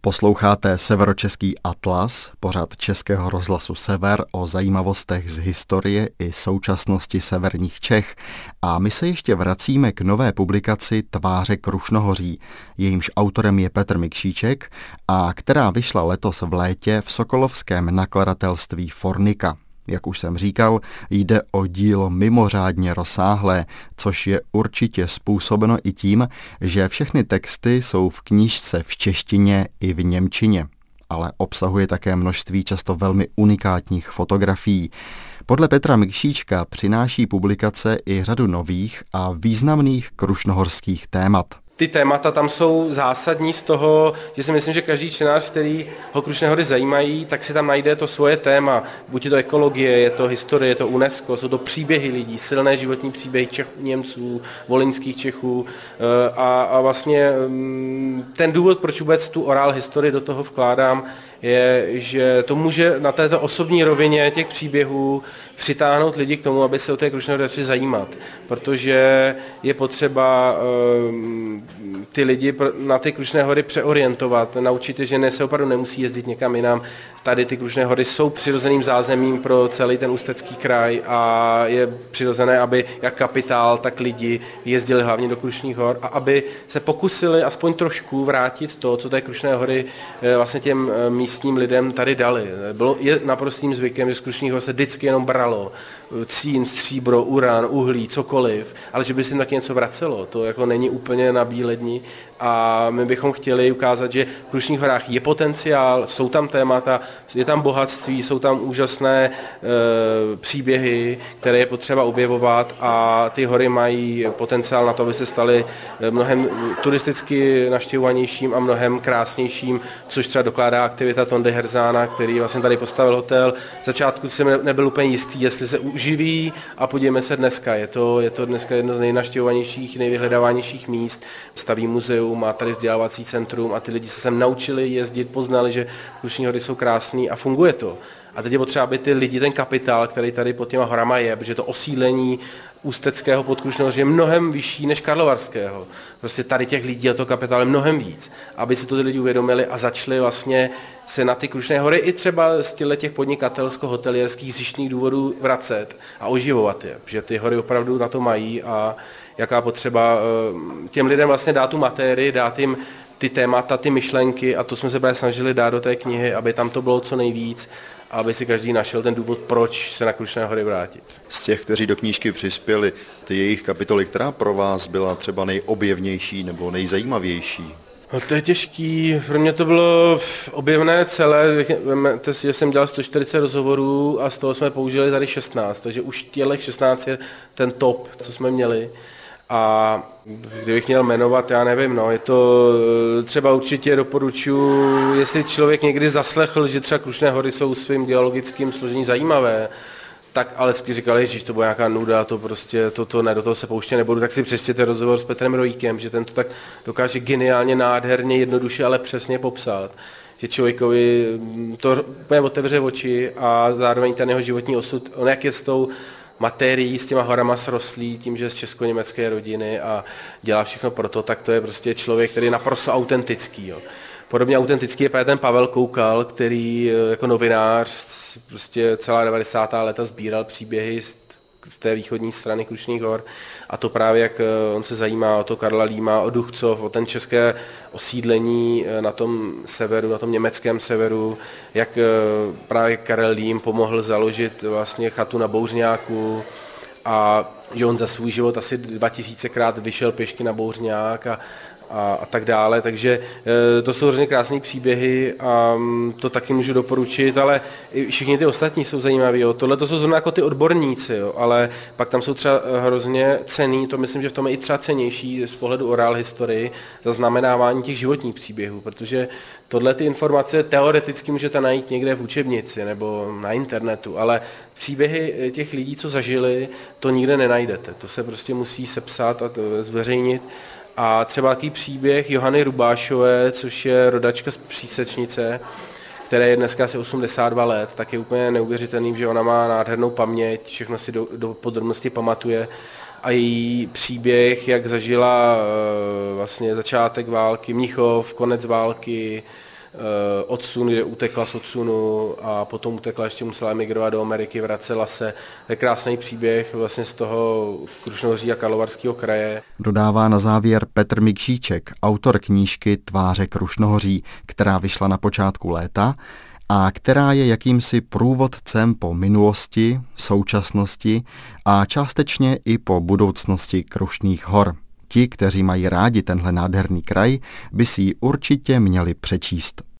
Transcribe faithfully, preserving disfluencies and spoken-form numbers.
Posloucháte Severočeský atlas, pořad Českého rozhlasu Sever o zajímavostech z historie i současnosti severních Čech. A my se ještě vracíme k nové publikaci Tváře Krušnohoří, jejímž autorem je Petr Mikšíček a která vyšla letos v létě v sokolovském nakladatelství Fornika. Jak už jsem říkal, jde o dílo mimořádně rozsáhlé, což je určitě způsobeno i tím, že všechny texty jsou v knížce v češtině i v němčině, ale obsahuje také množství často velmi unikátních fotografií. Podle Petra Mikšíčka přináší publikace i řadu nových a významných krušnohorských témat. Ty témata tam jsou zásadní z toho, že si myslím, že každý čtenář, který ho Krušné hory zajímají, tak si tam najde to svoje téma. Buď je to ekologie, je to historie, je to UNESCO, jsou to příběhy lidí, silné životní příběhy Čechů, Němců, volyňských Čechů a, a vlastně ten důvod, proč vůbec tu orál historii do toho vkládám, je, že to může na této osobní rovině těch příběhů přitáhnout lidi k tomu, aby se o té Krušné hory začali zajímat, protože je potřeba um, ty lidi na ty Krušné hory přeorientovat, naučit je, že ne, se opravdu nemusí jezdit někam jinam. Tady ty Krušné hory jsou přirozeným zázemím pro celý ten Ústecký kraj a je přirozené, aby jak kapitál, tak lidi jezdili hlavně do Krušných hor a aby se pokusili aspoň trošku vrátit to, co té Krušné hory vlastně těm místním lidem tady dali. Bylo je naprostým zvykem, že z Krušných hor se vždycky jenom bralo cín, stříbro, uran, uhlí, cokoliv, ale že by se jim taky něco vracelo, to jako není úplně na bílé dni a my bychom chtěli ukázat, že v Krušných horách je potenciál, jsou tam témata, je tam bohatství, jsou tam úžasné e, příběhy, které je potřeba objevovat a ty hory mají potenciál na to, aby se staly mnohem turisticky navštěvovanějším a mnohem krásnějším, což třeba dokládá aktivita Tondy Herzána, který vlastně tady postavil hotel. V začátku jsem nebyl úplně jistý, jestli se uživí a podívejme se dneska. Je to, je to dneska jedno z nejnavštěvovanějších, nejvyhledávanějších míst. Staví muzeum, má tady vzdělávací centrum a ty lidi se sem naučili jezdit, poznali, že Krušní hory jsou krásný a funguje to. A teď je potřeba, aby ty lidi, ten kapitál, který tady pod těma horama je, protože to osídlení Ústeckého podkrušného je mnohem vyšší než Karlovarského. Prostě tady těch lidí a to kapitál je mnohem víc. Aby si to ty lidi uvědomili a začali vlastně se na ty Krušné hory i třeba z těch podnikatelsko-hotelierských zištných důvodů vracet a oživovat je. Protože ty hory opravdu na to mají a jaká potřeba těm lidem vlastně dát tu matérii, dát jim ty témata, ty myšlenky a to jsme se právě snažili dát do té knihy, aby tam to bylo co nejvíc, aby si každý našel ten důvod, proč se na Krušné hory vrátit. Z těch, kteří do knížky přispěli, ty jejich kapitoly, která pro vás byla třeba nejobjevnější nebo nejzajímavější? No to je těžký, pro mě to bylo objevné celé, že jsem dělal sto čtyřicet rozhovorů a z toho jsme použili tady šestnáct, takže už tělech šestnáct je ten top, co jsme měli. A kdybych měl jmenovat, já nevím, no, je to třeba určitě doporučuji, jestli člověk někdy zaslechl, že třeba Krušné hory jsou svým geologickým složením zajímavé, tak ale říkali, že to bude nějaká nuda, to prostě, to, to ne, do toho se pouště nebudu, tak si přečtěte rozhovor s Petrem Rojíkem, že ten to tak dokáže geniálně, nádherně, jednoduše, ale přesně popsat, že člověkovi to úplně otevře oči a zároveň ten jeho životní osud, on jak je s tou materií, s těma horama srostlý, tím, že je z česko-německé rodiny a dělá všechno pro to, tak to je prostě člověk, který je naprosto autentický. Jo. Podobně autentický je právě ten Pavel Koukal, který jako novinář prostě celá devadesátá léta sbíral příběhy z té východní strany Krušných hor a to právě, jak on se zajímá o to Karla Líma, o Duchcov, o ten české osídlení na tom severu, na tom německém severu, jak právě Karel Lím pomohl založit vlastně chatu na Bouřňáku a že on za svůj život asi dva tisícekrát vyšel pěšky na Bouřňák a A, a tak dále, takže e, to jsou hrozně krásné příběhy a m, to taky můžu doporučit, ale i všichni ty ostatní jsou zajímaví. Jo. Tohle to jsou zrovna jako ty odborníci, jo, ale pak tam jsou třeba hrozně cenný, to myslím, že v tom je i třeba cenější z pohledu oral historii, zaznamenávání těch životních příběhů, protože tohle ty informace teoreticky můžete najít někde v učebnici nebo na internetu, ale příběhy těch lidí, co zažili, to nikde nenajdete. To se prostě musí sepsat a zveřejnit. A třeba takový příběh Johany Rubášové, což je rodačka z Přísečnice, které je dneska asi osmdesát dva let, tak je úplně neuvěřitelný, že ona má nádhernou paměť, všechno si do, do podrobnosti pamatuje a její příběh, jak zažila vlastně začátek války, Mnichov, konec války, odsun, kde utekla z odsunu a potom utekla, ještě musela emigrovat do Ameriky, vracela se. To je krásný příběh vlastně z toho Krušnohoří a Karlovarského kraje. Dodává na závěr Petr Mikšíček, autor knížky Tváře Krušnohoří, která vyšla na počátku léta a která je jakýmsi průvodcem po minulosti, současnosti a částečně i po budoucnosti Krušných hor. Ti, kteří mají rádi tenhle nádherný kraj, by si ji určitě měli přečíst.